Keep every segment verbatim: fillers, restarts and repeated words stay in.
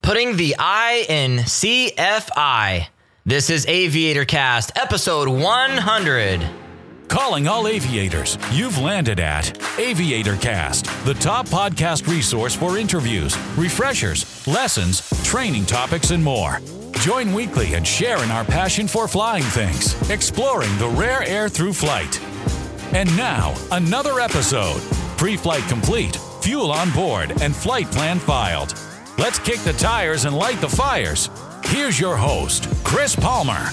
putting the I in C F I. This is Aviator Cast, episode one hundred. Calling all aviators, you've landed at Aviator Cast, the top podcast resource for interviews, refreshers, lessons, training topics, and more. Join weekly and share in our passion for flying things, exploring the rare air through flight. And now, another episode. Pre-flight complete, fuel on board, and flight plan filed. Let's kick the tires and light the fires. Here's your host, Chris Palmer.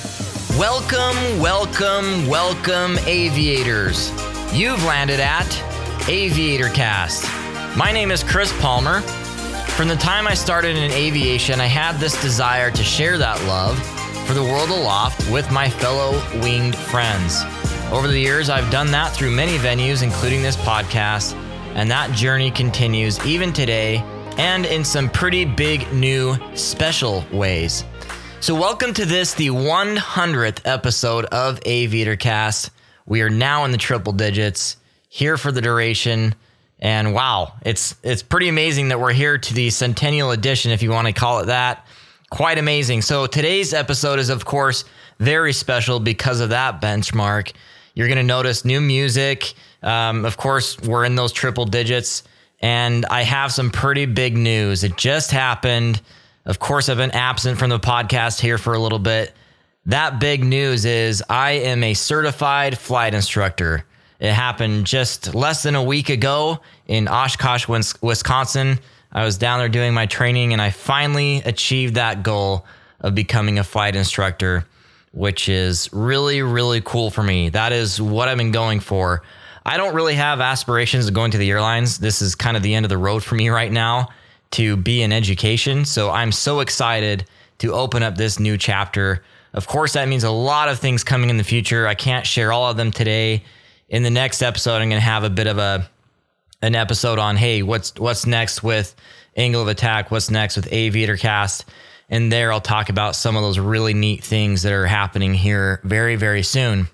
Welcome, welcome, welcome, aviators. You've landed at Aviator Cast. My name is Chris Palmer. From the time I started in aviation, I had this desire to share that love for the world aloft with my fellow winged friends. Over the years, I've done that through many venues, including this podcast, and that journey continues even today and in some pretty big, new, special ways. So welcome to this, the one hundredth episode of Aviator Cast. We are now in the triple digits, here for the duration, and wow, it's it's pretty amazing that we're here to the centennial edition, if you want to call it that. Quite amazing. So today's episode is, of course, very special because of that benchmark. You're going to notice new music. Um, of course, we're in those triple digits, and I have some pretty big news. It just happened. Of course, I've been absent from the podcast here for a little bit. That big news is I am a certified flight instructor. It happened just less than a week ago in Oshkosh, Wisconsin. I was down there doing my training, and I finally achieved that goal of becoming a flight instructor, which is really, really cool for me. That is what I've been going for. I don't really have aspirations of going to the airlines. This is kind of the end of the road for me right now, to be in education. So I'm so excited to open up this new chapter. Of course, that means a lot of things coming in the future. I can't share all of them today. In the next episode, I'm going to have a bit of a an episode on, hey, what's what's next with Angle of Attack? What's next with Aviator Cast? And there I'll talk about some of those really neat things that are happening here very, very soon.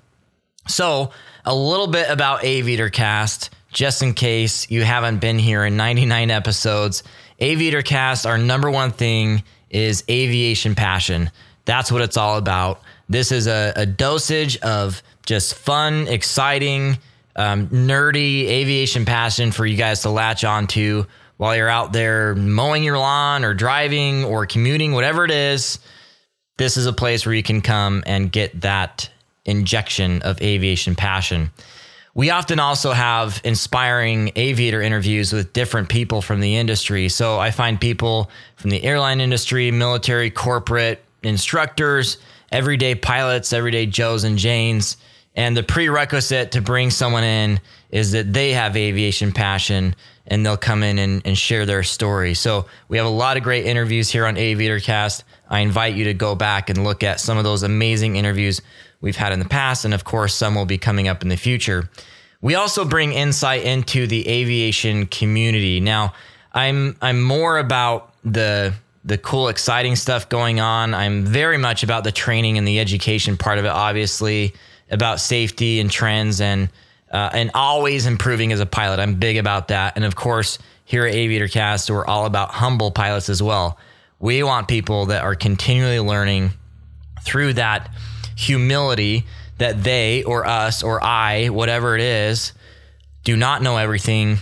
So a little bit about Aviator Cast, just in case you haven't been here in ninety-nine episodes. Aviator Cast, our number one thing is aviation passion. That's what it's all about. This is a, a dosage of just fun, exciting, um, nerdy aviation passion for you guys to latch onto while you're out there mowing your lawn or driving or commuting, whatever it is. This is a place where you can come and get that injection of aviation passion. We often also have inspiring aviator interviews with different people from the industry. So I find people from the airline industry, military, corporate, instructors, everyday pilots, everyday Joes and Janes. And the prerequisite to bring someone in is that they have aviation passion, and they'll come in and, and share their story. So we have a lot of great interviews here on Aviator Cast. I invite you to go back and look at some of those amazing interviews we've had in the past, and of course, some will be coming up in the future. We also bring insight into the aviation community. Now, I'm I'm more about the the cool, exciting stuff going on. I'm very much about the training and the education part of it, obviously, about safety and trends and uh, and always improving as a pilot. I'm big about that. And of course, here at Aviator Cast, we're all about humble pilots as well. We want people that are continually learning through that humility that they or us or I, whatever it is, do not know everything.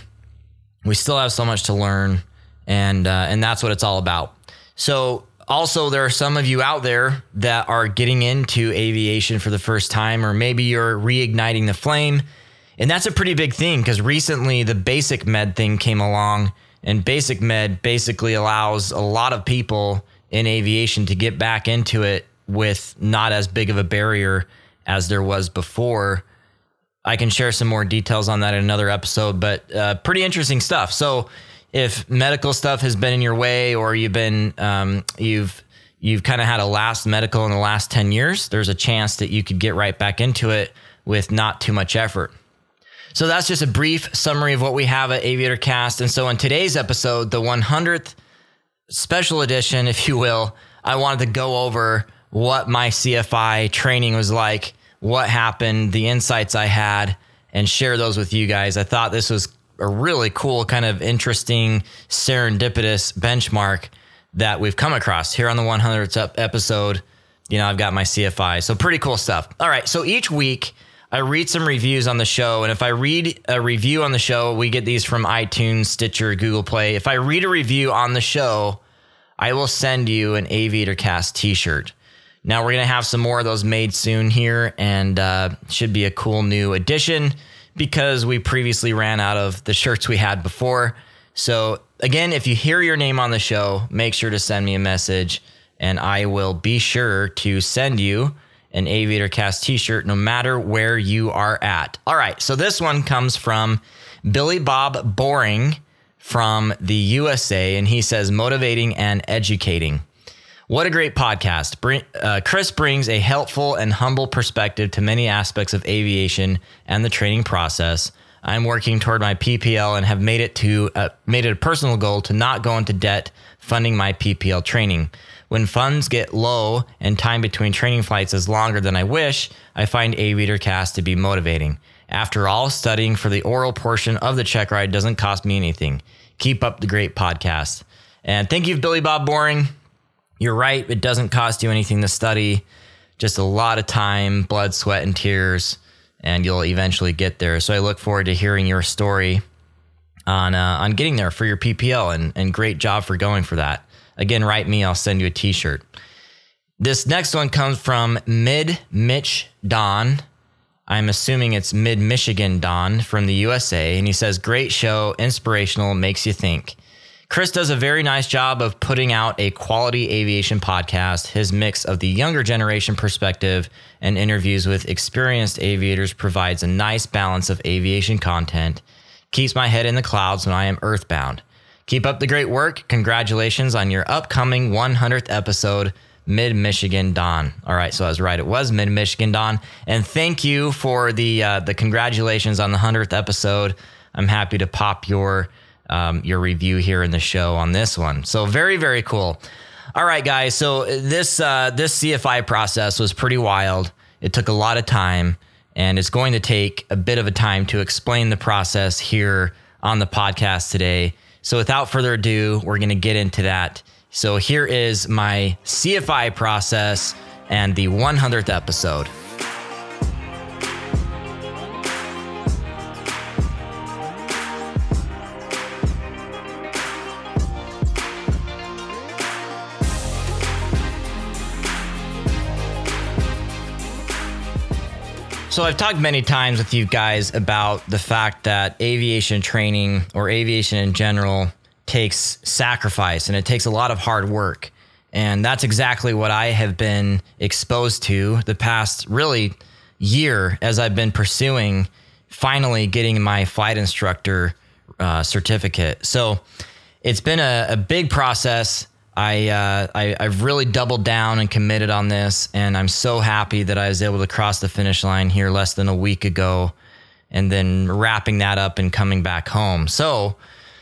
We still have so much to learn, and uh, and that's what it's all about. So also, there are some of you out there that are getting into aviation for the first time, or maybe you're reigniting the flame. And that's a pretty big thing, because recently the Basic Med thing came along, and Basic Med basically allows a lot of people in aviation to get back into it with not as big of a barrier as there was before. I can share some more details on that in another episode, but uh, pretty interesting stuff. So if medical stuff has been in your way, or you've been um, you've you've kind of had a last medical in the last ten years, there's a chance that you could get right back into it with not too much effort. So that's just a brief summary of what we have at Aviator Cast. And so in today's episode, the one hundredth special edition, if you will, I wanted to go over what my C F I training was like, what happened, the insights I had, and share those with you guys. I thought this was a really cool, kind of interesting, serendipitous benchmark that we've come across here on the one hundredth episode. You know, I've got my C F I. So pretty cool stuff. All right. So each week I read some reviews on the show. And if I read a review on the show, we get these from iTunes, Stitcher, Google Play. If I read a review on the show, I will send you an Aviator Cast t-shirt. Now we're going to have some more of those made soon here, and uh, should be a cool new addition because we previously ran out of the shirts we had before. So again, if you hear your name on the show, make sure to send me a message, and I will be sure to send you an Aviator Cast t-shirt no matter where you are at. All right, so this one comes from Billy Bob Boring from the U S A, and he says, motivating and educating. What a great podcast. Bring, uh, Chris brings a helpful and humble perspective to many aspects of aviation and the training process. I'm working toward my P P L and have made it to uh, made it a personal goal to not go into debt funding my P P L training. When funds get low and time between training flights is longer than I wish, I find Aviator Cast to be motivating. After all, studying for the oral portion of the check ride doesn't cost me anything. Keep up the great podcast. And thank you, Billy Bob Boring. You're right. It doesn't cost you anything to study. Just a lot of time, blood, sweat, and tears, and you'll eventually get there. So I look forward to hearing your story on uh, on getting there for your P P L, and, and great job for going for that. Again, write me. I'll send you a t-shirt. This next one comes from Mid Mitch Don. I'm assuming it's Mid Michigan Don from the U S A. And he says, great show, inspirational, makes you think. Chris does a very nice job of putting out a quality aviation podcast. His mix of the younger generation perspective and interviews with experienced aviators provides a nice balance of aviation content. Keeps my head in the clouds when I am earthbound. Keep up the great work. Congratulations on your upcoming one hundredth episode, Mid Michigan Don. All right, so I was right. It was Mid Michigan Don. And thank you for the uh, the congratulations on the one hundredth episode. I'm happy to pop your Um, your review here in the show on this one. So very, very cool. All right, guys. So this uh, this C F I process was pretty wild. It took a lot of time, and it's going to take a bit of a time to explain the process here on the podcast today. So without further ado, we're going to get into that. So here is my C F I process and the one hundredth episode. So I've talked many times with you guys about the fact that aviation training, or aviation in general, takes sacrifice, and it takes a lot of hard work. And that's exactly what I have been exposed to the past really year as I've been pursuing finally getting my flight instructor uh, certificate. So it's been a, a big process. I, uh, I, I've really doubled down and committed on this, and I'm so happy that I was able to cross the finish line here less than a week ago, and then wrapping that up and coming back home. So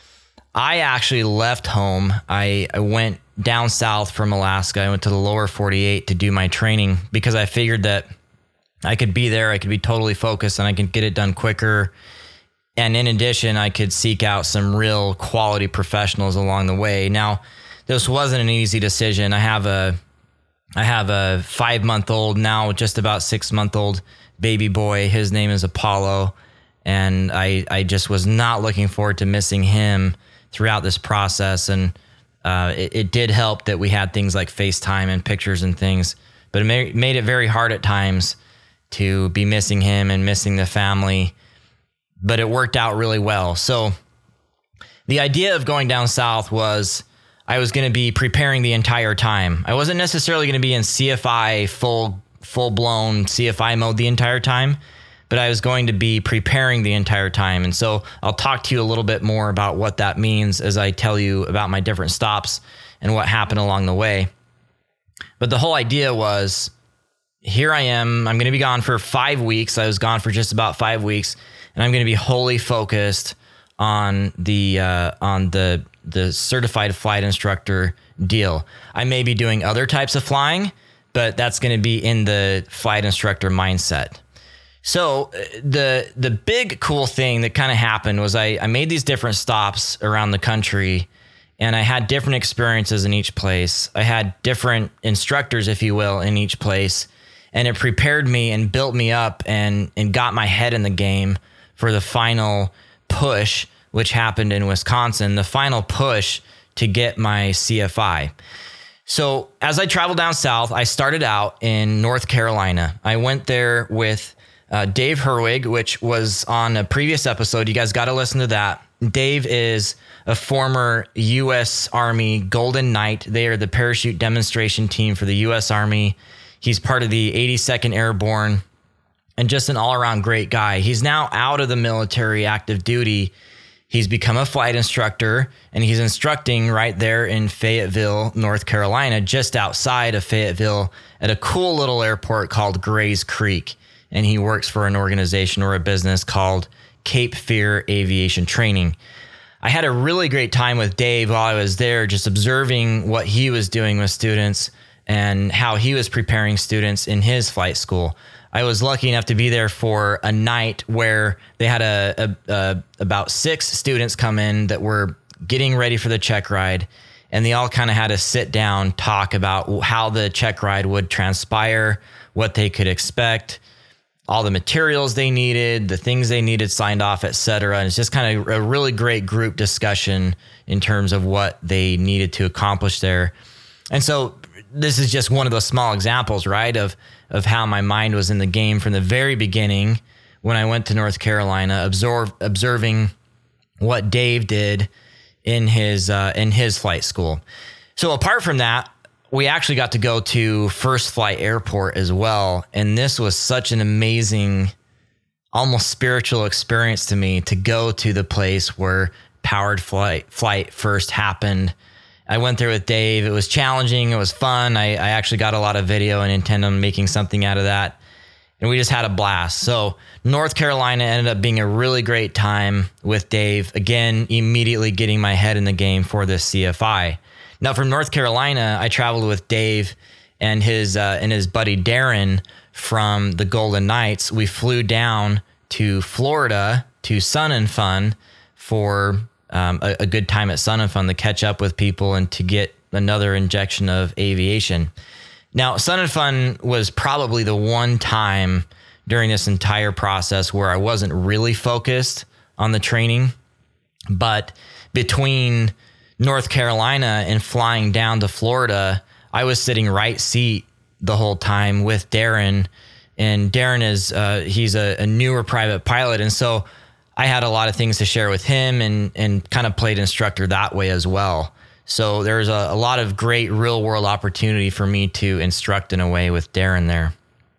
I actually left home. I, I went down south from Alaska. I went to the lower forty-eight to do my training because I figured that I could be there. I could be totally focused, and I could get it done quicker. And in addition, I could seek out some real quality professionals along the way. Now, this wasn't an easy decision. I have a, I have a five month old now, just about six month old baby boy. His name is Apollo. And I, I just was not looking forward to missing him throughout this process. And uh, it, it did help that we had things like FaceTime and pictures and things, but it made, made it very hard at times to be missing him and missing the family, but it worked out really well. So the idea of going down south was I was going to be preparing the entire time. I wasn't necessarily going to be in C F I full, full-blown C F I mode the entire time, but I was going to be preparing the entire time. And so I'll talk to you a little bit more about what that means as I tell you about my different stops and what happened along the way. But the whole idea was, here I am. I'm going to be gone for five weeks. I was gone for just about five weeks, and I'm going to be wholly focused on the uh, on the the certified flight instructor deal. I may be doing other types of flying, but that's going to be in the flight instructor mindset. So the the big cool thing that kind of happened was I, I made these different stops around the country, And I had different experiences in each place. I had different instructors, if you will, in each place. And it prepared me and built me up and, and got my head in the game for the final push, which happened in Wisconsin, the final push to get my C F I. So as I traveled down south, I started out in North Carolina. I went there with uh, Dave Herwig, which was on a previous episode. You guys got to listen to that. Dave is a former U S Army Golden Knight. They are the parachute demonstration team for the U S Army. He's part of the eighty-second Airborne and just an all-around great guy. He's now out of the military, active duty. He's become a flight instructor, and he's instructing right there in Fayetteville, North Carolina, just outside of Fayetteville at a cool little airport called Gray's Creek. And he works for an organization or a business called Cape Fear Aviation Training. I had a really great time with Dave while I was there, just observing what he was doing with students and how he was preparing students in his flight school. I was lucky enough to be there for a night where they had a, a, a about six students come in that were getting ready for the check ride, and they all kind of had a sit down talk about how the check ride would transpire, what they could expect, all the materials they needed, the things they needed signed off, et cetera. And it's just kind of a really great group discussion in terms of what they needed to accomplish there. And so this is just one of those small examples, right, of of how my mind was in the game from the very beginning when I went to North Carolina, absorb, observing what Dave did in his uh, in his flight school. So apart from that, we actually got to go to First Flight Airport as well. And this was such an amazing, almost spiritual experience to me to go to the place where powered flight flight first happened. I went there with Dave. It was challenging. It was fun. I, I actually got a lot of video and intend on making something out of that. And we just had a blast. So North Carolina ended up being a really great time with Dave. Again, immediately getting my head in the game for this C F I. Now from North Carolina, I traveled with Dave and his uh, and his buddy Darren from the Golden Knights. We flew down to Florida to Sun and Fun for Um, a, a good time at Sun and Fun to catch up with people and to get another injection of aviation. Now, Sun and Fun was probably the one time during this entire process where I wasn't really focused on the training. But between North Carolina and flying down to Florida, I was sitting right seat the whole time with Darren. And Darren is, uh, he's a, a newer private pilot. And so I had a lot of things to share with him and, and kind of played instructor that way as well. So there's a, a lot of great real world opportunity for me to instruct in a way with Darren there.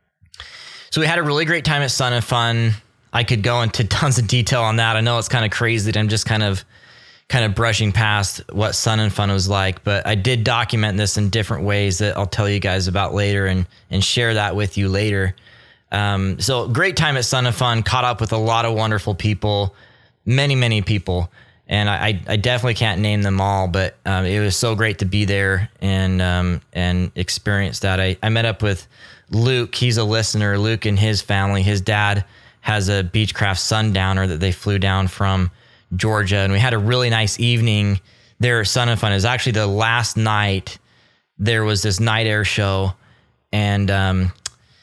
So we had a really great time at Sun and Fun. I could go into tons of detail on that. I know it's kind of crazy that I'm just kind of kind of brushing past what Sun and Fun was like, but I did document this in different ways that I'll tell you guys about later and, and share that with you later. Um, so great time at Sun and Fun, caught up with a lot of wonderful people, many, many people. And I, I definitely can't name them all, but um, it was so great to be there and um, and experience that. I, I met up with Luke. He's a listener. Luke and his family, his dad has a Beechcraft Sundowner that they flew down from Georgia. And we had a really nice evening there at Sun and Fun. It was actually the last night there was this night air show. And um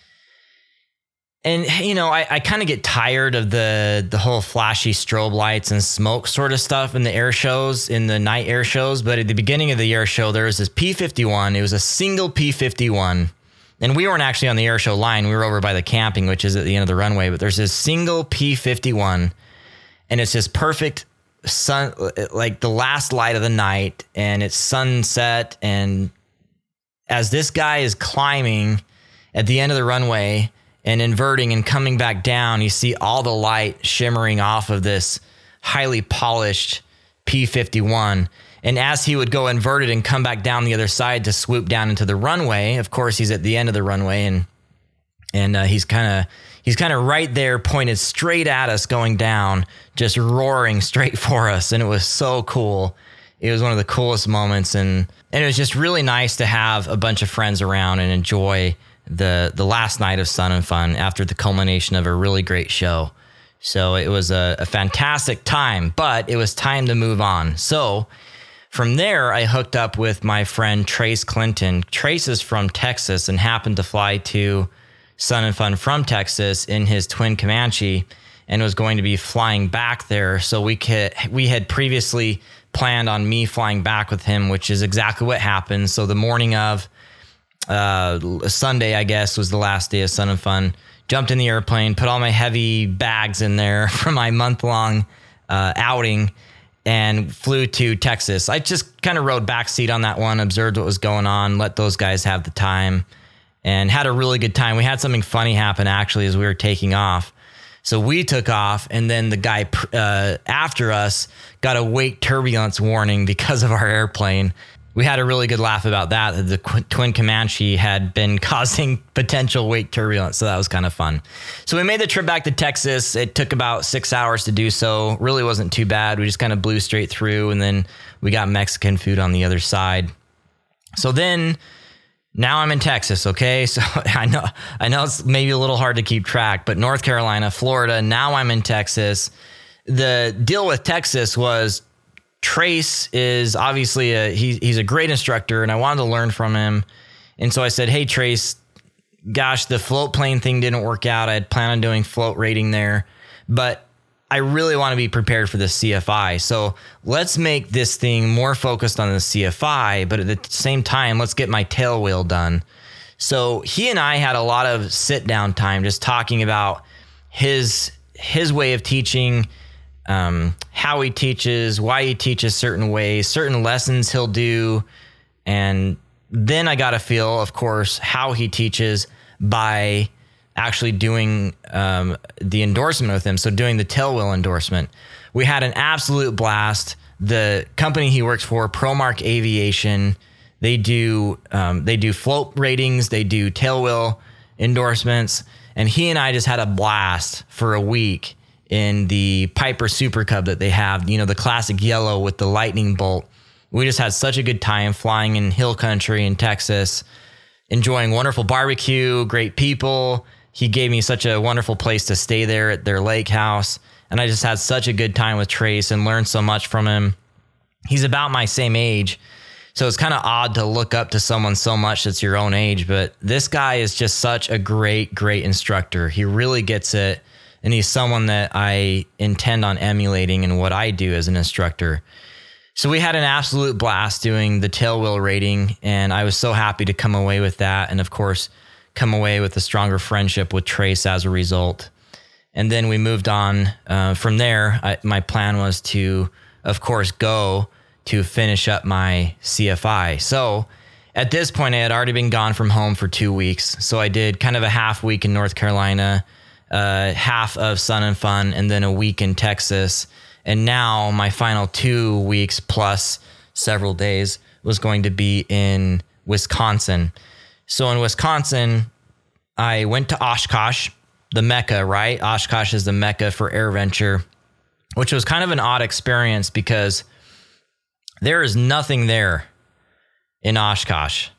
And, you know, I, I kind of get tired of the the whole flashy strobe lights and smoke sort of stuff in the air shows, in the night air shows. But at the beginning of the air show, there was this P fifty-one. It was a single P fifty-one. And we weren't actually on the air show line. We were over by the camping, which is at the end of the runway. But there's this single P fifty-one. And it's just perfect sun, like the last light of the night. And it's sunset. And as this guy is climbing at the end of the runway and inverting and coming back down, you see all the light shimmering off of this highly polished P fifty-one. And as he would go inverted and come back down the other side to swoop down into the runway, of course, he's at the end of the runway and and uh, he's kind of he's kind of right there, pointed straight at us going down, just roaring straight for us. And it was so cool. It was one of the coolest moments. And, and it was just really nice to have a bunch of friends around and enjoy the the last night of Sun and Fun after the culmination of a really great show. So it was a, a fantastic time, but it was time to move on. So From there, I hooked up with my friend Trace Clinton. Trace is from Texas and happened to fly to Sun and Fun from Texas in his twin Comanche and was going to be flying back there. So we could, we had previously planned on me flying back with him, which is exactly what happened. So the morning of uh, Sunday, I guess, was the last day of Sun and Fun. Jumped in the airplane, put all my heavy bags in there for my month-long uh, outing, and flew to Texas. I just kind of rode backseat on that one, observed what was going on, let those guys have the time, and had a really good time. We had something funny happen, actually, as we were taking off. So we took off, and then the guy uh, after us got a wake turbulence warning because of our airplane. We had a really good laugh about that. The twin Comanche had been causing potential wake turbulence, so that was kind of fun. So we made the trip back to Texas. It took about six hours to do so. Really wasn't too bad. We just kind of blew straight through, and then we got Mexican food on the other side. So then, now I'm in Texas, okay? So I know I know it's maybe a little hard to keep track, but North Carolina, Florida, now I'm in Texas. The deal with Texas was Trace is obviously a he, he's a great instructor, and I wanted to learn from him. And so I said, hey, Trace, gosh, the float plane thing didn't work out. I had planned on doing float rating there, but I really want to be prepared for the C F I. So let's make this thing more focused on the C F I, but at the same time, let's get my tail wheel done. So he and I had a lot of sit down time just talking about his his way of teaching, Um, how he teaches, why he teaches certain ways, certain lessons he'll do. And then I got a feel, of course, how he teaches by actually doing um, the endorsement with him. So doing the tailwheel endorsement. We had an absolute blast. The company he works for, ProMark Aviation, they do um, they do float ratings, they do tailwheel endorsements. And he and I just had a blast for a week in the Piper Super Cub that they have, you know, the classic yellow with the lightning bolt. We just had such a good time flying in hill country in Texas, enjoying wonderful barbecue, great people. He gave me such a wonderful place to stay there at their lake house. And I just had such a good time with Trace and learned so much from him. He's about my same age, so it's kind of odd to look up to someone so much that's your own age. But this guy is just such a great, great instructor. He really gets it. And he's someone that I intend on emulating in what I do as an instructor. So we had an absolute blast doing the tailwheel rating, and I was so happy to come away with that. And of course, come away with a stronger friendship with Trace as a result. And then we moved on uh, from there. I, my plan was to, of course, go to finish up my C F I. So at this point, I had already been gone from home for two weeks. So I did kind of a half week in North Carolina, Uh, half of Sun and Fun, and then a week in Texas. And now my final two weeks plus several days was going to be in Wisconsin. So in Wisconsin, I went to Oshkosh, the Mecca, right? Oshkosh is the Mecca for AirVenture, which was kind of an odd experience because there is nothing there in Oshkosh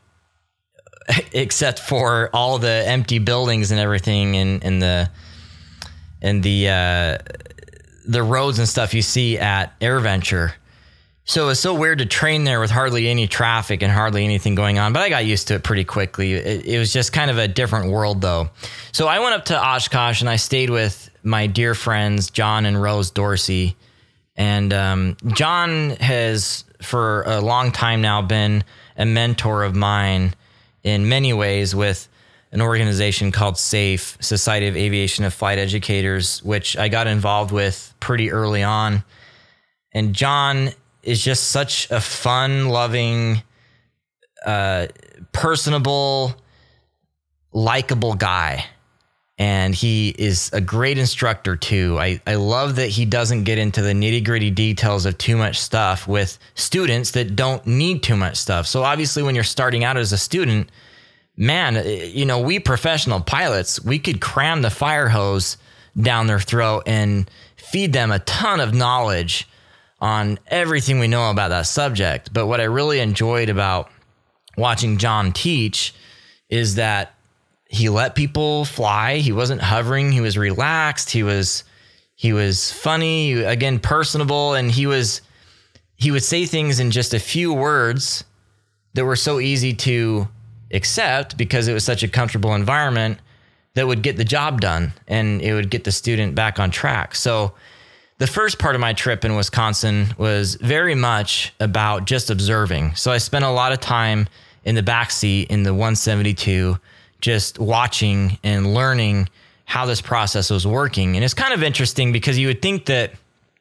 except for all the empty buildings and everything, and, and the and the uh, the roads and stuff you see at AirVenture. So it's so weird to train there with hardly any traffic and hardly anything going on. But I got used to it pretty quickly. It, it was just kind of a different world, though. So I went up to Oshkosh and I stayed with my dear friends John and Rose Dorsey. And um, John has for a long time now been a mentor of mine in many ways with an organization called SAFE, Society of Aviation and Flight Educators, which I got involved with pretty early on. And John is just such a fun-loving, uh, personable, likable guy. And he is a great instructor too. I, I love that he doesn't get into the nitty-gritty details of too much stuff with students that don't need too much stuff. So obviously when you're starting out as a student, man, you know, we professional pilots, we could cram the fire hose down their throat and feed them a ton of knowledge on everything we know about that subject. But what I really enjoyed about watching John teach is that he let people fly. He wasn't hovering. He was relaxed. He was, he was funny, again, personable. And he was, he would say things in just a few words that were so easy to accept because it was such a comfortable environment that would get the job done and it would get the student back on track. So the first part of my trip in Wisconsin was very much about just observing. So I spent a lot of time in the backseat in the one seventy-two, just watching and learning how this process was working. And it's kind of interesting because you would think that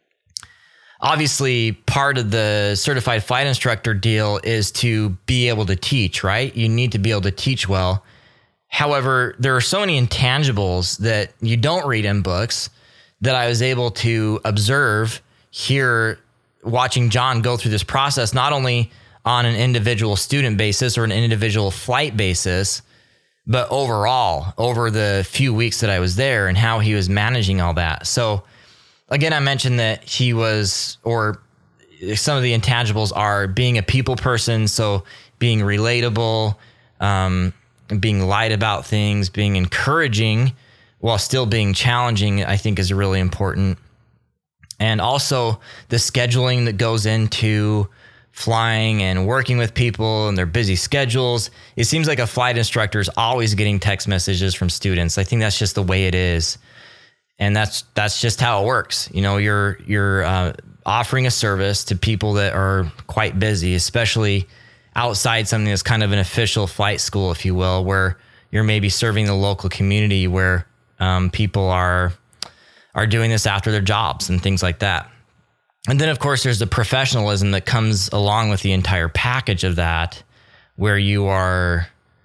obviously part of the certified flight instructor deal is to be able to teach, right? You need to be able to teach well. However, there are so many intangibles that you don't read in books that I was able to observe here, watching John go through this process, not only on an individual student basis or an individual flight basis, but overall over the few weeks that I was there and how he was managing all that. So again, I mentioned that he was, or some of the intangibles are being a people person. So being relatable, um, being light about things, being encouraging while still being challenging, I think is really important. And also the scheduling that goes into flying and working with people and their busy schedules. It seems like a flight instructor is always getting text messages from students. I think that's just the way it is. And that's that's just how it works. You know, you're you're uh, offering a service to people that are quite busy, especially outside something that's kind of an official flight school, if you will, where you're maybe serving the local community where um, people are are doing this after their jobs and things like that. And then, of course, there's the professionalism that comes along with the entire package of that, where you are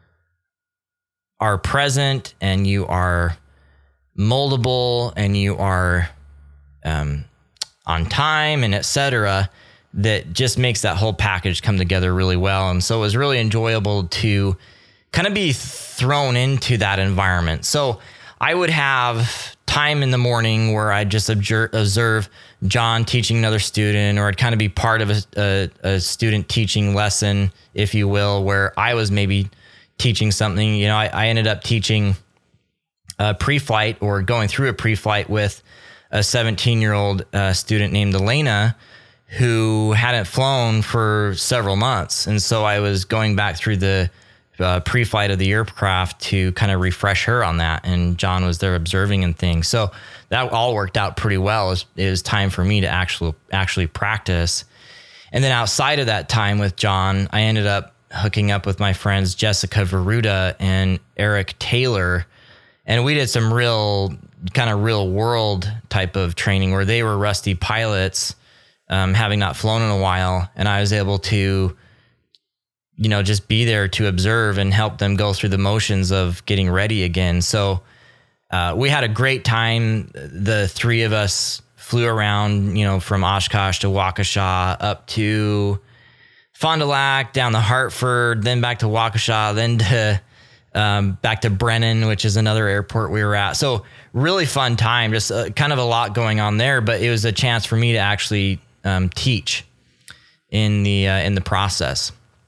are present and you are moldable and you are um, on time and et cetera, that just makes that whole package come together really well. And so it was really enjoyable to kind of be thrown into that environment. So I would have time in the morning where I'd just observe John teaching another student, or I'd kind of be part of a, a, a student teaching lesson, if you will, where I was maybe teaching something. You know, I, I ended up teaching a pre-flight or going through a pre-flight with a seventeen-year-old uh, student named Elena who hadn't flown for several months. And so I was going back through the uh, pre-flight of the aircraft to kind of refresh her on that. And John was there observing and things. So that all worked out pretty well. It was, it was time for me to actually, actually practice. And then outside of that time with John, I ended up hooking up with my friends Jessica Veruda and Eric Taylor. And we did some real kind of real world type of training where they were rusty pilots, um, having not flown in a while. And I was able to, you know, just be there to observe and help them go through the motions of getting ready again. So uh, we had a great time. The three of us flew around, you know, from Oshkosh to Waukesha up to Fond du Lac, down to Hartford, then back to Waukesha, then to Um, back to Brennan, which is another airport we were at. So really fun time, just uh, kind of a lot going on there, but it was a chance for me to actually um, teach in the uh, in the process.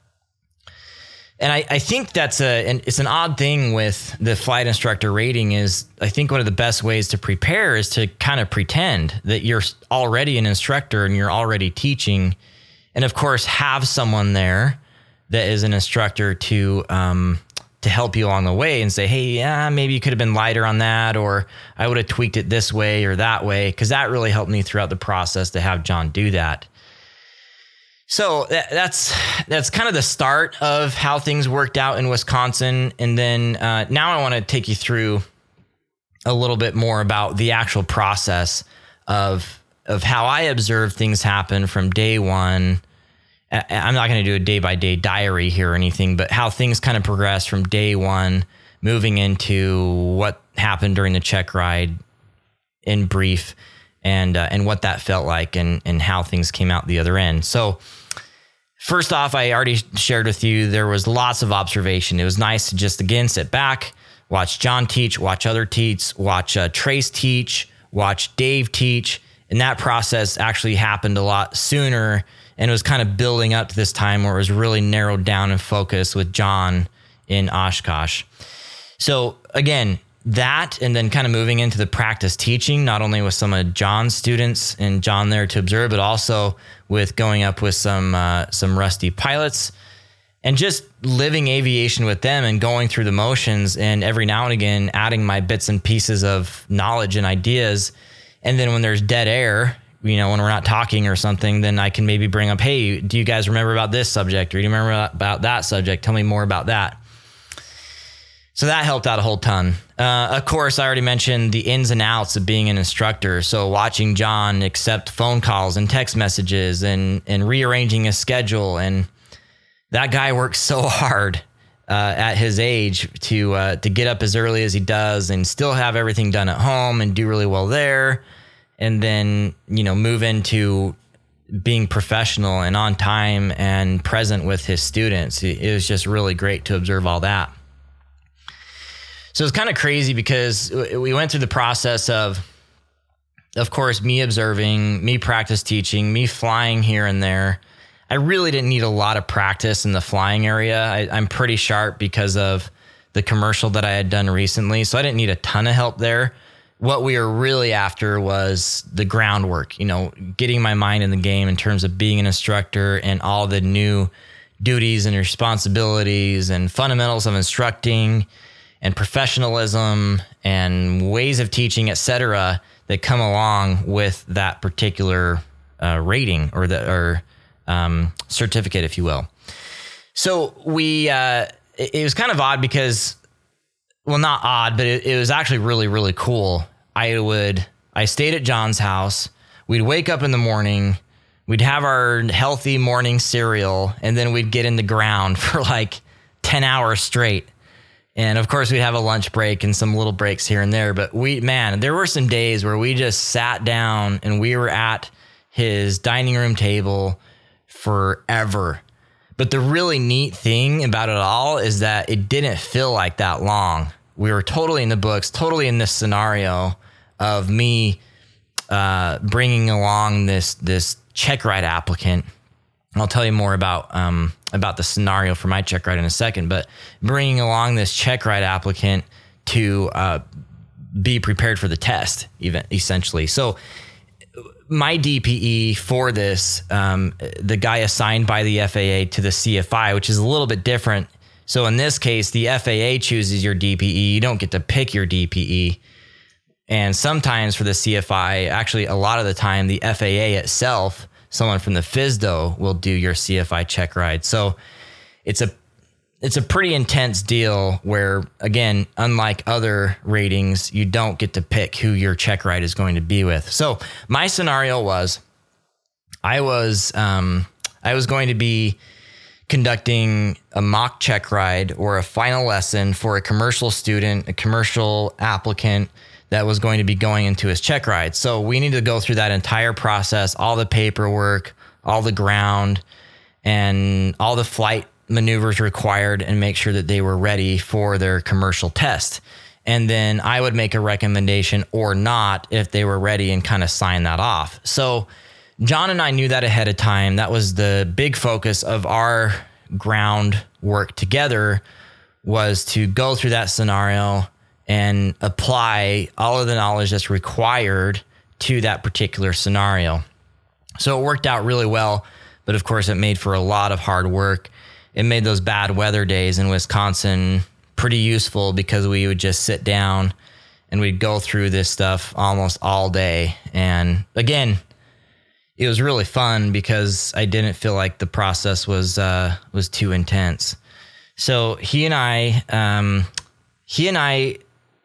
And I, I think that's a, and it's an odd thing with the flight instructor rating is I think one of the best ways to prepare is to kind of pretend that you're already an instructor and you're already teaching. And of course, have someone there that is an instructor to, um, to help you along the way and say, hey, yeah, maybe you could have been lighter on that, or I would have tweaked it this way or that way. Cause that really helped me throughout the process to have John do that. So that, that's, that's kind of the start of how things worked out in Wisconsin. And then uh, now I want to take you through a little bit more about the actual process of, of how I observed things happen from day one. I'm not going to do a day by day diary here or anything, but how things kind of progress from day one, moving into what happened during the check ride in brief, and uh, and what that felt like, and and how things came out the other end. So first off, I already shared with you, there was lots of observation. It was nice to just, again, sit back, watch John teach, watch other teach, watch uh, Trace teach, watch Dave teach. And that process actually happened a lot sooner, and it was kind of building up to this time where it was really narrowed down and focused with John in Oshkosh. So again, that, and then kind of moving into the practice teaching, not only with some of John's students and John there to observe, but also with going up with some uh, some rusty pilots and just living aviation with them and going through the motions, and every now and again adding my bits and pieces of knowledge and ideas. And then when there's dead air, you know, when we're not talking or something, then I can maybe bring up, hey, do you guys remember about this subject? Or do you remember about that subject? Tell me more about that. So that helped out a whole ton. Uh, of course, I already mentioned the ins and outs of being an instructor. So watching John accept phone calls and text messages and, and rearranging his schedule. And that guy works so hard uh, at his age to uh, to get up as early as he does and still have everything done at home and do really well there. And then, you know, move into being professional and on time and present with his students. It was just really great to observe all that. So it's kind of crazy because we went through the process of, of course, me observing, me practice teaching, me flying here and there. I really didn't need a lot of practice in the flying area. I, I'm pretty sharp because of the commercial that I had done recently. So I didn't need a ton of help there. What we were really after was the groundwork, you know, getting my mind in the game in terms of being an instructor and all the new duties and responsibilities and fundamentals of instructing and professionalism and ways of teaching, et cetera, that come along with that particular uh, rating or the or um, certificate, if you will. So we, uh, it, it was kind of odd because, well, not odd, but it, it was actually really, really cool. I would, I stayed at John's house. We'd wake up in the morning. We'd have our healthy morning cereal, and then we'd get in the ground for like ten hours straight. And of course, we'd have a lunch break and some little breaks here and there. But we, man, there were some days where we just sat down and we were at his dining room table forever. But the really neat thing about it all is that it didn't feel like that long. We were totally in the books, totally in this scenario of me uh, bringing along this this check ride applicant. I'll tell you more about um, about the scenario for my check ride in a second, but bringing along this check ride applicant to uh, be prepared for the test, even essentially. So my D P E for this, um, the guy assigned by the F A A to the C F I, which is a little bit different. So in this case, the F A A chooses your D P E. You don't get to pick your D P E. And sometimes for the C F I, actually a lot of the time, the F A A itself, someone from the F S D O will do your C F I check ride. So it's a it's a pretty intense deal where, again, unlike other ratings, you don't get to pick who your check ride is going to be with. So my scenario was I was um, I was going to be conducting a mock check ride or a final lesson for a commercial student, a commercial applicant that was going to be going into his check ride. So we need to go through that entire process, all the paperwork, all the ground, and all the flight maneuvers required, and make sure that they were ready for their commercial test. And then I would make a recommendation or not if they were ready and kind of sign that off. So John and I knew that ahead of time. That was the big focus of our ground work together, was to go through that scenario and apply all of the knowledge that's required to that particular scenario. So it worked out really well, but of course it made for a lot of hard work. It made those bad weather days in Wisconsin pretty useful because we would just sit down and we'd go through this stuff almost all day. And again, it was really fun because I didn't feel like the process was uh, was too intense. So he and I, um, he and I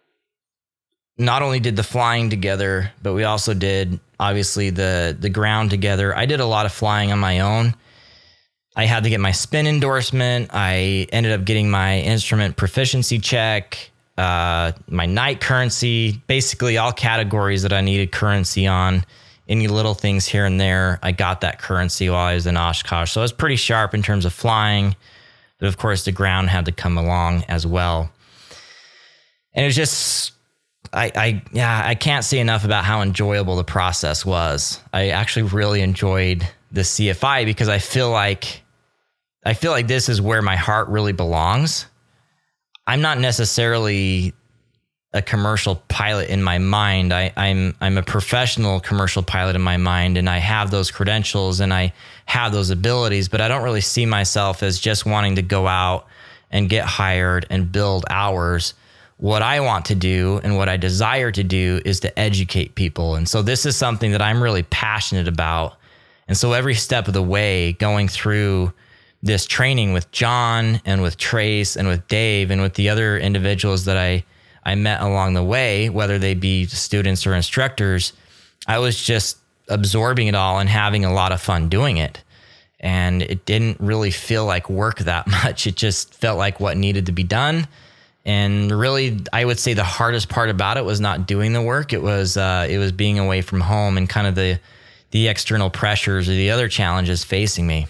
not only did the flying together, but we also did obviously the the ground together. I did a lot of flying on my own. I had to get my spin endorsement. I ended up getting my instrument proficiency check, uh, my night currency, basically all categories that I needed currency on. Any little things here and there, I got that currency while I was in Oshkosh. So I was pretty sharp in terms of flying, but of course the ground had to come along as well. And it was just, I, I, yeah, I can't say enough about how enjoyable the process was. I actually really enjoyed the C F I because I feel like, I feel like this is where my heart really belongs. I'm not necessarily a commercial pilot in my mind. I, I'm I'm a professional commercial pilot in my mind, and I have those credentials and I have those abilities, but I don't really see myself as just wanting to go out and get hired and build hours. What I want to do and what I desire to do is to educate people. And so this is something that I'm really passionate about. And so every step of the way, going through this training with John and with Trace and with Dave and with the other individuals that I I met along the way, whether they be students or instructors, I was just absorbing it all and having a lot of fun doing it. And it didn't really feel like work that much. It just felt like what needed to be done. And really, I would say the hardest part about it was not doing the work. It was uh, it was being away from home and kind of the the external pressures or the other challenges facing me.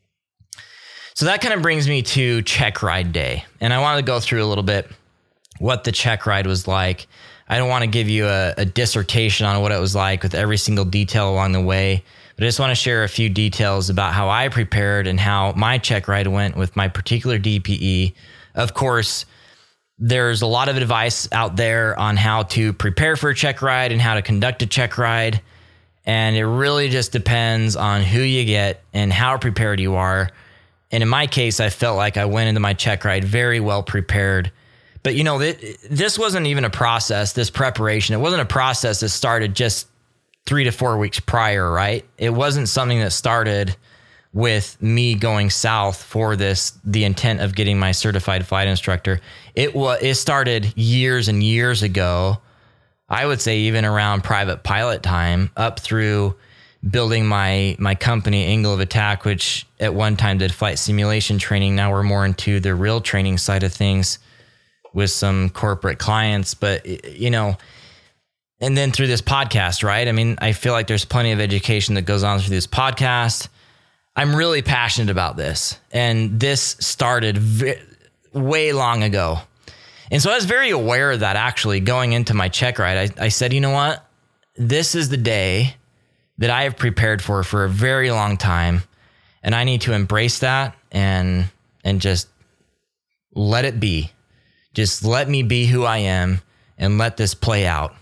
So that kind of brings me to check ride day. And I wanted to go through a little bit what the check ride was like. I don't want to give you a, a dissertation on what it was like with every single detail along the way, but I just want to share a few details about how I prepared and how my check ride went with my particular D P E. Of course, there's a lot of advice out there on how to prepare for a check ride and how to conduct a check ride. And it really just depends on who you get and how prepared you are. And in my case, I felt like I went into my check ride very well prepared. But, you know, this wasn't even a process, this preparation. It wasn't a process that started just three to four weeks prior, right? It wasn't something that started with me going south for this, the intent of getting my certified flight instructor. It was, it started years and years ago. I would say even around private pilot time, up through building my my company, Angle of Attack, which at one time did flight simulation training. Now we're more into the real training side of things with some corporate clients. But, you know, and then through this podcast, right? I mean, I feel like there's plenty of education that goes on through this podcast. I'm really passionate about this. And this started v- way long ago. And so I was very aware of that actually going into my check ride. I, I said, you know what? This is the day that I have prepared for for a very long time. And I need to embrace that and and just let it be. Just let me be who I am and let this play out.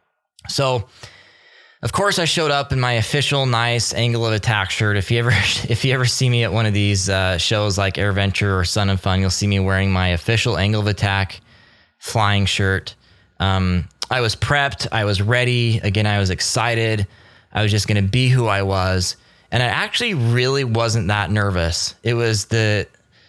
So, of course, I showed up in my official nice Angle of Attack shirt. If you ever if you ever see me at one of these uh, shows like AirVenture or Sun and Fun, you'll see me wearing my official Angle of Attack flying shirt. Um, I was prepped. I was ready. Again, I was excited. I was just going to be who I was. And I actually really wasn't that nervous. It was the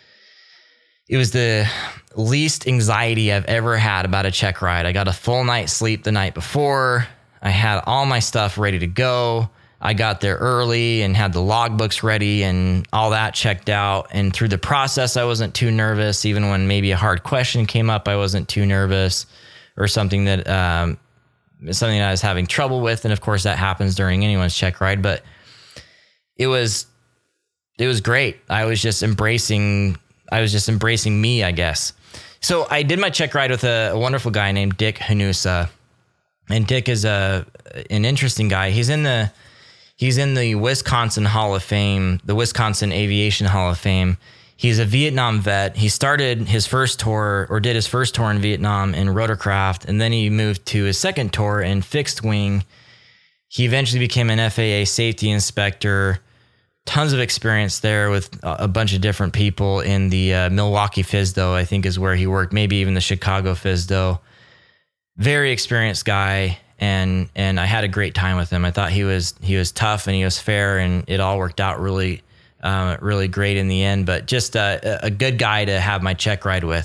it was the least anxiety I've ever had about a check ride. I got a full night's sleep the night before. I had all my stuff ready to go. I got there early and had the logbooks ready and all that checked out. And through the process, I wasn't too nervous. Even when maybe a hard question came up, I wasn't too nervous, or something that um, something that I was having trouble with. And of course, that happens during anyone's check ride. But it was it was great. I was just embracing. I was just embracing me, I guess. So I did my check ride with a, a wonderful guy named Dick Hanusa. And Dick is a an interesting guy. He's in the he's in the Wisconsin Hall of Fame, the Wisconsin Aviation Hall of Fame. He's a Vietnam vet. He started his first tour or did his first tour in Vietnam in rotorcraft, and then he moved to his second tour in fixed wing. He eventually became an F A A safety inspector. Tons of experience there with a bunch of different people in the uh, Milwaukee F I S D O, I think is where he worked, maybe even the Chicago F I S D O. Very experienced guy, and and I had a great time with him. I thought he was he was tough and he was fair, and it all worked out really, uh, really great in the end. But just a, a good guy to have my check ride with.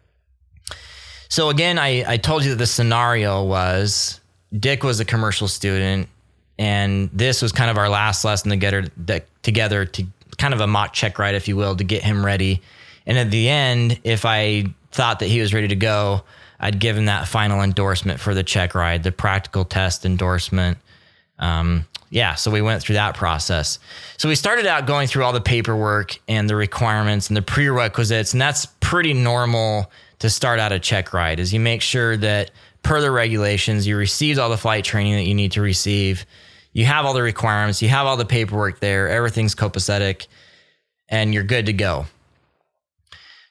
So again, I, I told you that the scenario was Dick was a commercial student, and this was kind of our last lesson together, together to kind of a mock check ride, if you will, to get him ready. And at the end, if I thought that he was ready to go, I'd give him that final endorsement for the check ride, the practical test endorsement. Um, yeah, so we went through that process. So we started out going through all the paperwork and the requirements and the prerequisites, and that's pretty normal to start out a check ride, is you make sure that per the regulations, you received all the flight training that you need to receive. You have all the requirements, you have all the paperwork there, everything's copacetic, and you're good to go.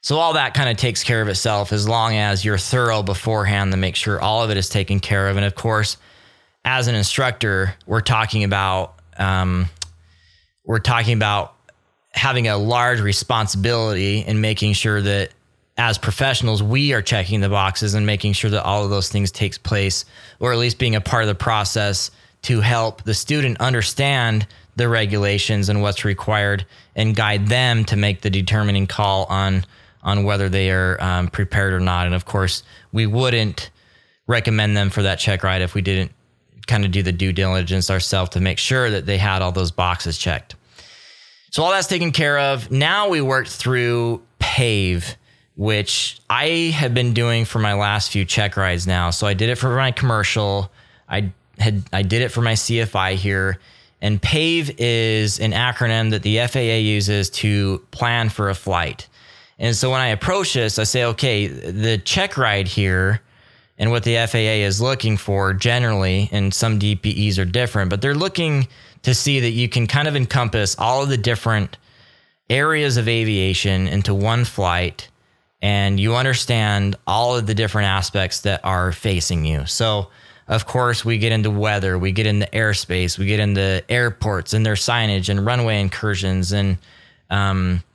So all that kind of takes care of itself as long as you're thorough beforehand to make sure all of it is taken care of. And of course, as an instructor, we're talking about um, we're talking about having a large responsibility in making sure that as professionals, we are checking the boxes and making sure that all of those things takes place, or at least being a part of the process to help the student understand the regulations and what's required and guide them to make the determining call on on whether they are um, prepared or not. And of course, we wouldn't recommend them for that check ride if we didn't kind of do the due diligence ourselves to make sure that they had all those boxes checked. So all that's taken care of. Now we worked through PAVE, which I have been doing for my last few check rides now. So I did it for my commercial. I had I did it for my C F I here. And PAVE is an acronym that the F A A uses to plan for a flight. And so when I approach this, I say, okay, the check ride here and what the F A A is looking for generally, and some D P Es are different, but they're looking to see that you can kind of encompass all of the different areas of aviation into one flight, and you understand all of the different aspects that are facing you. So, of course, we get into weather, we get into airspace, we get into airports and their signage and runway incursions and um,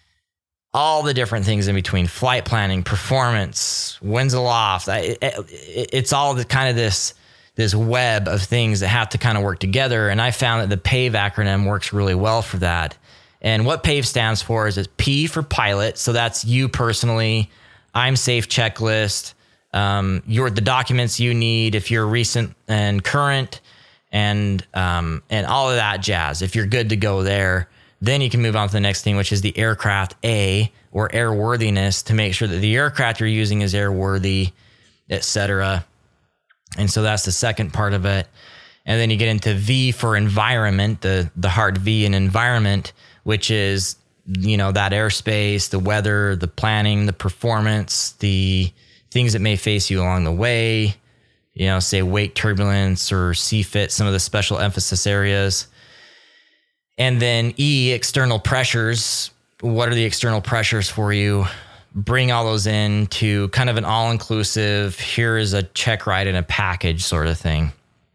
all the different things in between, flight planning, performance, winds aloft. It, it, it's all the kind of this this web of things that have to kind of work together. And I found that the PAVE acronym works really well for that. And what PAVE stands for is it's P for pilot. So that's you personally. I'm safe checklist. Um, your the documents you need if you're recent and current, and um, and all of that jazz. If you're good to go there, then you can move on to the next thing, which is the aircraft A, or airworthiness, to make sure that the aircraft you're using is airworthy, et cetera. And so that's the second part of it. And then you get into V for environment, the the hard V in environment, which is, you know, that airspace, the weather, the planning, the performance, the things that may face you along the way, you know, say wake turbulence or C FIT, some of the special emphasis areas. And then E, external pressures. What are the external pressures for you? Bring all those in to kind of an all-inclusive, here is a check ride in a package sort of thing.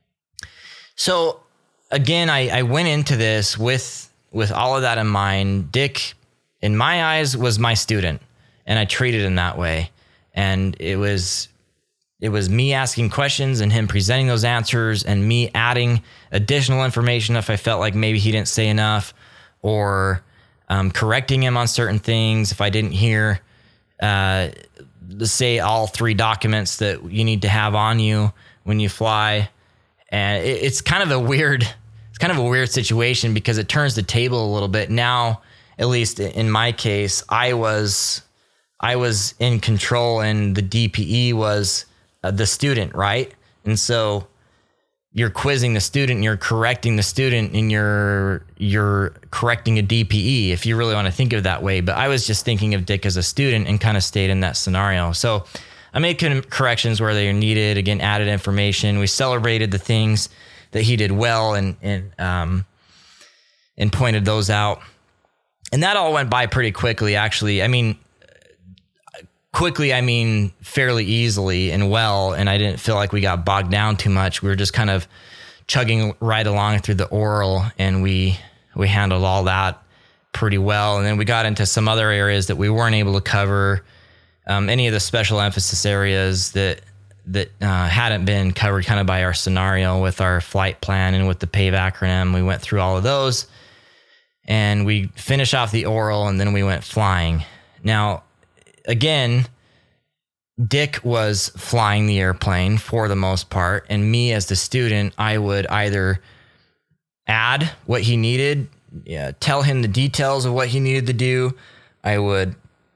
So again, I, I went into this with, with all of that in mind. Dick, in my eyes, was my student, and I treated him that way. And it was it was me asking questions and him presenting those answers, and me adding additional information if I felt like maybe he didn't say enough, or um, correcting him on certain things if I didn't hear, uh, say, all three documents that you need to have on you when you fly. And it, it's kind of a weird, it's kind of a weird situation because it turns the table a little bit. Now, at least in my case, I was... I was in control, and the D P E was uh, the student, right? And so you're quizzing the student, you're correcting the student, and you're you're correcting a D P E, if you really want to think of it that way. But I was just thinking of Dick as a student and kind of stayed in that scenario. So I made corrections where they are needed, again, added information. We celebrated the things that he did well and and um and pointed those out. And that all went by pretty quickly, actually. I mean, Quickly, I mean fairly easily and well, and I didn't feel like we got bogged down too much. We were just kind of chugging right along through the oral, and we we handled all that pretty well. And then we got into some other areas that we weren't able to cover, um, any of the special emphasis areas that that uh, hadn't been covered kind of by our scenario with our flight plan and with the PAVE acronym. We went through all of those, and we finished off the oral, and then we went flying. Now, again, Dick was flying the airplane for the most part, and me as the student, I would either add what he needed, yeah, tell him the details of what he needed to do. I would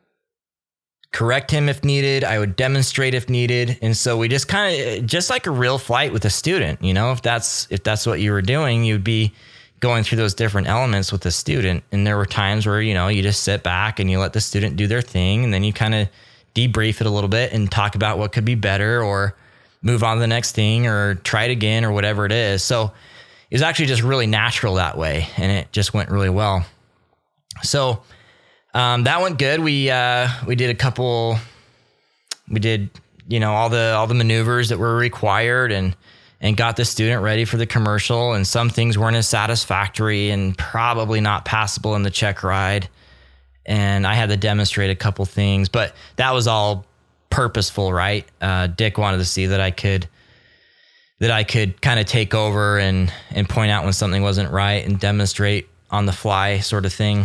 correct him if needed. I would demonstrate if needed. And so we just kind of, just like a real flight with a student, you know, if that's, if that's what you were doing, you'd be going through those different elements with the student. And there were times where, you know, you just sit back and you let the student do their thing, and then you kind of debrief it a little bit and talk about what could be better, or move on to the next thing, or try it again, or whatever it is. So it was actually just really natural that way, and it just went really well. So um, that went good. We uh, we did a couple. We did you know all the all the maneuvers that were required, and and got the student ready for the commercial. And some things weren't as satisfactory and probably not passable in the check ride. And I had to demonstrate a couple things, but that was all purposeful, right? Uh, Dick wanted to see that I could, that I could kind of take over and, and point out when something wasn't right and demonstrate on the fly sort of thing.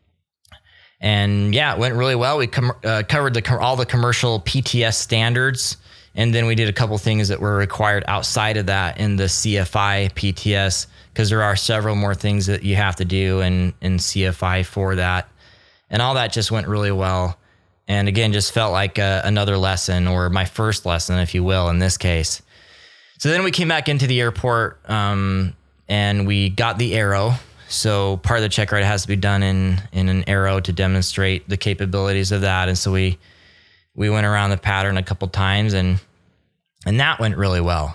And yeah, it went really well. We com- uh, covered the com- all the commercial P T S standards. And then we did a couple things that were required outside of that in the C F I P T S, because there are several more things that you have to do in, in C F I for that. And all that just went really well. And again, just felt like a, another lesson, or my first lesson, if you will, in this case. So then we came back into the airport um, and we got the aero. So part of the check ride has to be done in, in an aero to demonstrate the capabilities of that. And so we we went around the pattern a couple times, and and that went really well.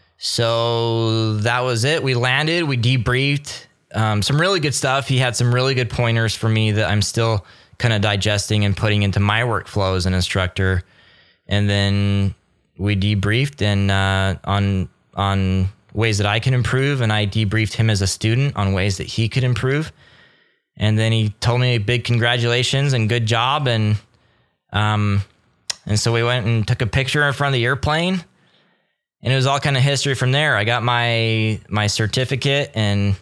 So that was it. We landed, we debriefed. Um, some really good stuff. He had some really good pointers for me that I'm still kind of digesting and putting into my workflow as an instructor. And then we debriefed and uh, on on ways that I can improve, and I debriefed him as a student on ways that he could improve. And then he told me big congratulations and good job, and um, and so we went and took a picture in front of the airplane, and it was all kind of history from there. I got my my certificate and.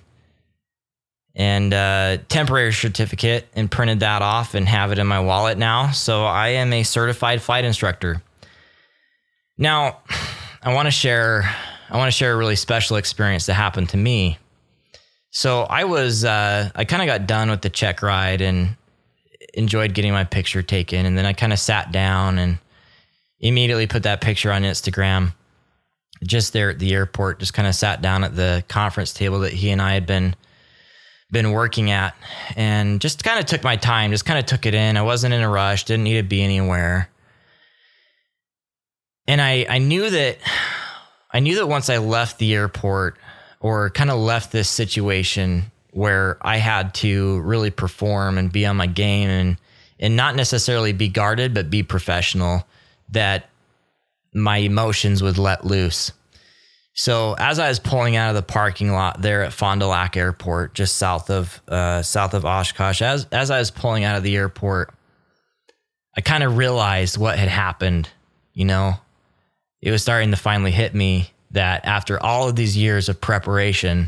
and uh temporary certificate, and printed that off and have it in my wallet now. So I am a certified flight instructor. Now, I want to share I want to share a really special experience that happened to me. So I was uh I kind of got done with the check ride and enjoyed getting my picture taken, and then I kind of sat down and immediately put that picture on Instagram just there at the airport. Just kind of sat down at the conference table that he and I had been been working at, and just kind of took my time, just kind of took it in. I wasn't in a rush, didn't need to be anywhere. And I, I knew that, I knew that once I left the airport, or kind of left this situation where I had to really perform and be on my game, and, and not necessarily be guarded, but be professional, that my emotions would let loose. So as I was pulling out of the parking lot there at Fond du Lac Airport, just south of uh, south of Oshkosh, as as I was pulling out of the airport, I kind of realized what had happened. You know, it was starting to finally hit me that after all of these years of preparation,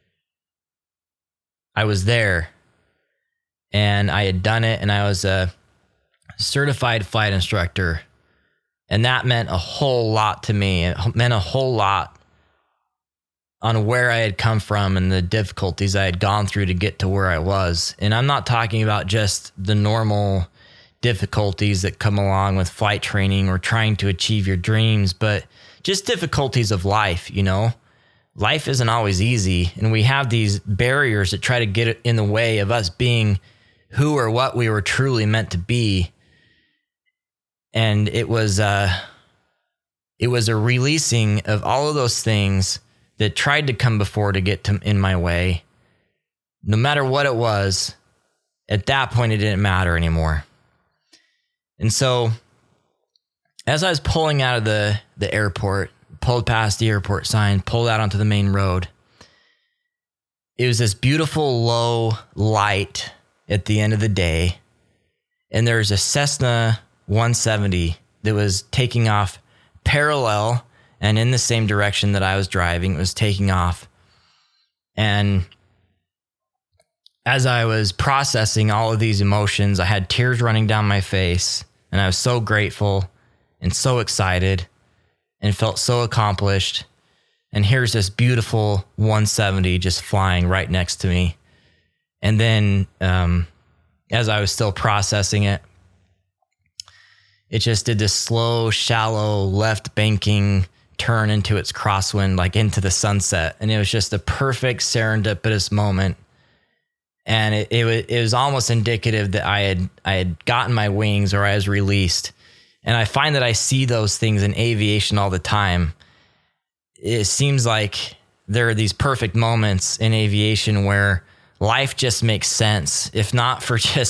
I was there, and I had done it, and I was a certified flight instructor, and that meant a whole lot to me. It meant a whole lot on where I had come from and the difficulties I had gone through to get to where I was. And I'm not talking about just the normal difficulties that come along with flight training or trying to achieve your dreams, but just difficulties of life, you know? Life isn't always easy, and we have these barriers that try to get in the way of us being who or what we were truly meant to be. And it was uh, it was a releasing of all of those things that tried to come before to get to, in my way. No matter what it was, at that point, it didn't matter anymore. And so as I was pulling out of the, the airport, pulled past the airport sign, pulled out onto the main road, it was this beautiful low light at the end of the day. And there was a Cessna one seventy that was taking off parallel and in the same direction that I was driving. It was taking off. And as I was processing all of these emotions, I had tears running down my face, and I was so grateful and so excited and felt so accomplished. And here's this beautiful one seventy just flying right next to me. And then um, as I was still processing it, it just did this slow, shallow, left banking turn into its crosswind, like into the sunset. And it was just a perfect serendipitous moment. And it, it, was, it was almost indicative that I had, I had gotten my wings, or I was released. And I find that I see those things in aviation all the time. It seems like there are these perfect moments in aviation where life just makes sense, if not for just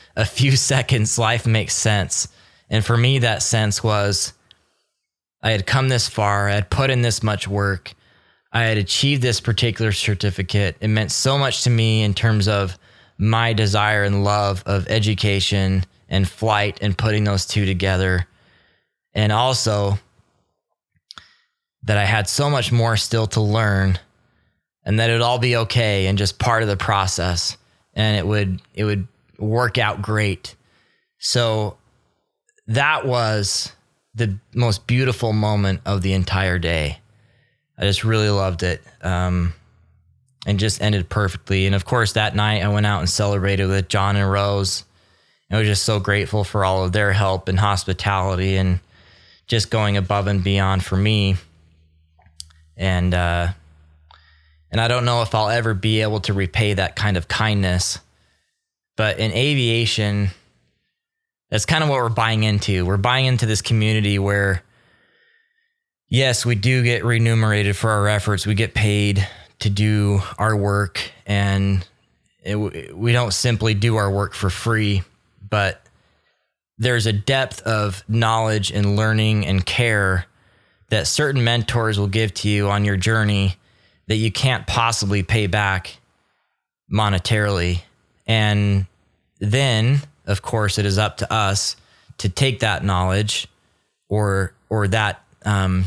a few seconds, life makes sense. And for me, that sense was I had come this far, I had put in this much work, I had achieved this particular certificate. It meant so much to me in terms of my desire and love of education and flight and putting those two together. And also that I had so much more still to learn, and that it'd all be okay and just part of the process, and it would it would work out great. So that was the most beautiful moment of the entire day. I just really loved it, um, and just ended perfectly. And of course, that night I went out and celebrated with John and Rose. I was just so grateful for all of their help and hospitality and just going above and beyond for me. And uh, and I don't know if I'll ever be able to repay that kind of kindness. But in aviation, that's kind of what we're buying into. We're buying into this community where, yes, we do get remunerated for our efforts. We get paid to do our work, and it, we don't simply do our work for free, but there's a depth of knowledge and learning and care that certain mentors will give to you on your journey that you can't possibly pay back monetarily. And then, of course, it is up to us to take that knowledge or or that um,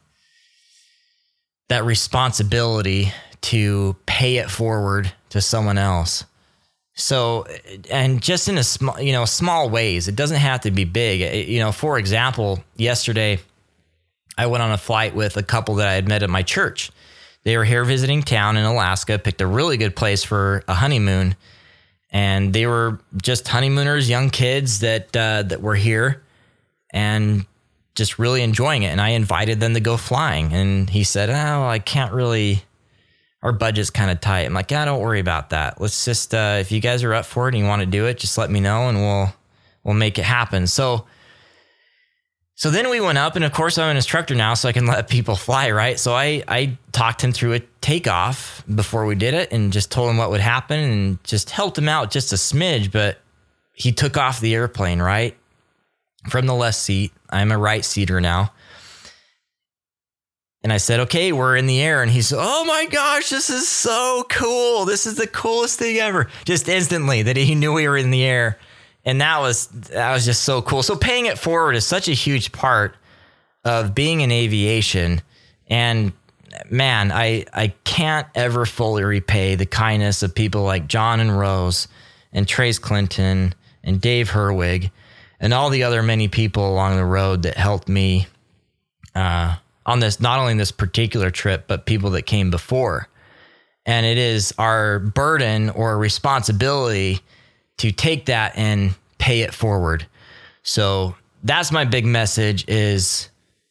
that responsibility to pay it forward to someone else. So, and just in a small, you know, small ways, it doesn't have to be big. It, you know, for example, yesterday I went on a flight with a couple that I had met at my church. They were here visiting town in Alaska, picked a really good place for a honeymoon. And they were just honeymooners, young kids that uh, that were here and just really enjoying it. And I invited them to go flying. And he said, oh, I can't really, our budget's kind of tight. I'm like, yeah, don't worry about that. Let's just, uh, if you guys are up for it and you want to do it, just let me know and we'll we'll make it happen. So So then we went up, and of course I'm an instructor now, so I can let people fly, right? So I, I talked him through a takeoff before we did it and just told him what would happen and just helped him out just a smidge, but he took off the airplane, right? From the left seat. I'm a right seater now. And I said, okay, we're in the air. And he said, oh my gosh, this is so cool. This is the coolest thing ever. Just instantly that he knew we were in the air. And that was that was just so cool. So paying it forward is such a huge part of being in aviation. And man, I I can't ever fully repay the kindness of people like John and Rose and Trace Clinton and Dave Herwig and all the other many people along the road that helped me uh, on this, not only this particular trip, but people that came before. And it is our burden or responsibility to take that and pay it forward. So that's my big message is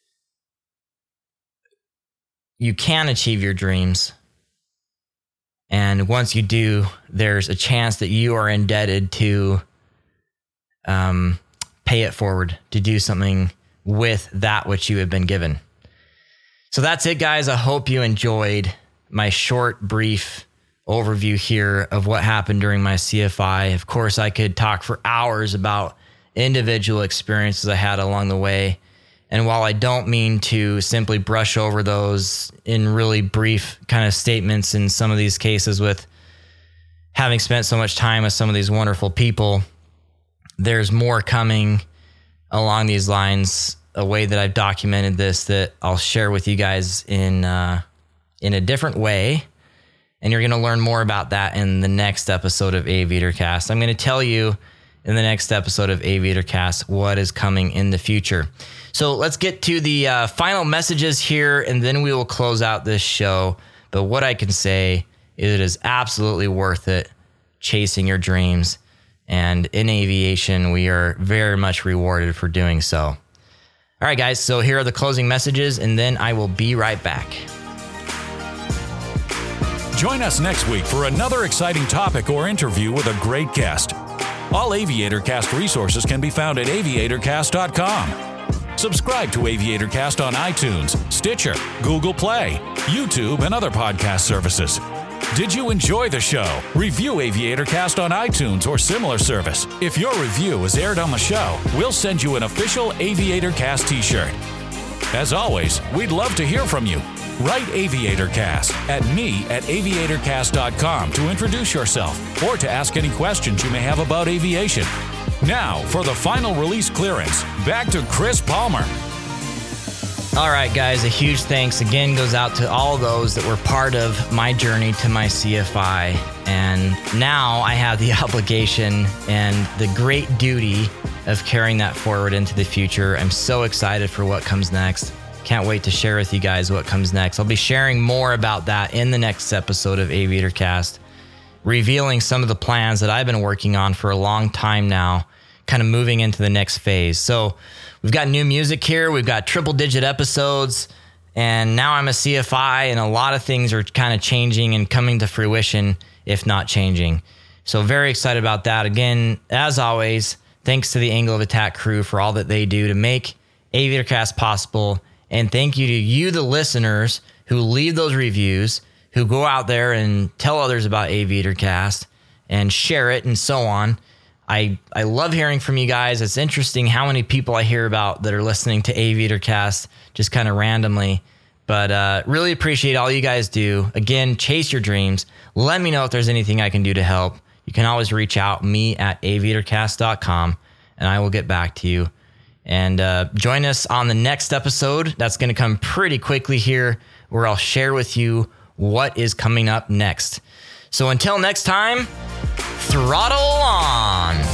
you can achieve your dreams. And once you do, there's a chance that you are indebted to um, pay it forward, to do something with that which you have been given. So that's it, guys. I hope you enjoyed my short, brief overview here of what happened during my C F I. Of course, I could talk for hours about individual experiences I had along the way. And while I don't mean to simply brush over those in really brief kind of statements in some of these cases with having spent so much time with some of these wonderful people, there's more coming along these lines, a way that I've documented this that I'll share with you guys in uh, in a different way. And you're going to learn more about that in the next episode of Aviator Cast. I'm going to tell you in the next episode of Aviator Cast what is coming in the future. So let's get to the uh, final messages here, and then we will close out this show. But what I can say is it is absolutely worth it chasing your dreams. And in aviation, we are very much rewarded for doing so. All right, guys. So here are the closing messages, and then I will be right back. Join us next week for another exciting topic or interview with a great guest. All Aviator Cast resources can be found at aviator cast dot com. Subscribe to Aviator Cast on iTunes, Stitcher, Google Play, YouTube, and other podcast services. Did you enjoy the show? Review AviatorCast on iTunes or similar service. If your review is aired on the show, we'll send you an official AviatorCast t-shirt. As always, we'd love to hear from you. Write AviatorCast at me at aviator cast dot com to introduce yourself or to ask any questions you may have about aviation. Now, for the final release clearance, back to Chris Palmer. All right, guys, a huge thanks again goes out to all those that were part of my journey to my C F I. And now I have the obligation and the great duty of carrying that forward into the future. I'm so excited for what comes next. Can't wait to share with you guys what comes next. I'll be sharing more about that in the next episode of AviatorCast, revealing some of the plans that I've been working on for a long time now, kind of moving into the next phase. So we've got new music here. We've got triple digit episodes, and now I'm a C F I, and a lot of things are kind of changing and coming to fruition, if not changing. So very excited about that. Again, as always, thanks to the Angle of Attack crew for all that they do to make AviatorCast possible. And thank you to you, the listeners, who leave those reviews, who go out there and tell others about AviatorCast and share it and so on. I, I love hearing from you guys. It's interesting how many people I hear about that are listening to AviatorCast just kind of randomly. But uh, really appreciate all you guys do. Again, chase your dreams. Let me know if there's anything I can do to help. You can always reach out, me at aviator cast dot com, and I will get back to you. And uh, join us on the next episode. That's going to come pretty quickly here, where I'll share with you what is coming up next. So until next time, throttle on.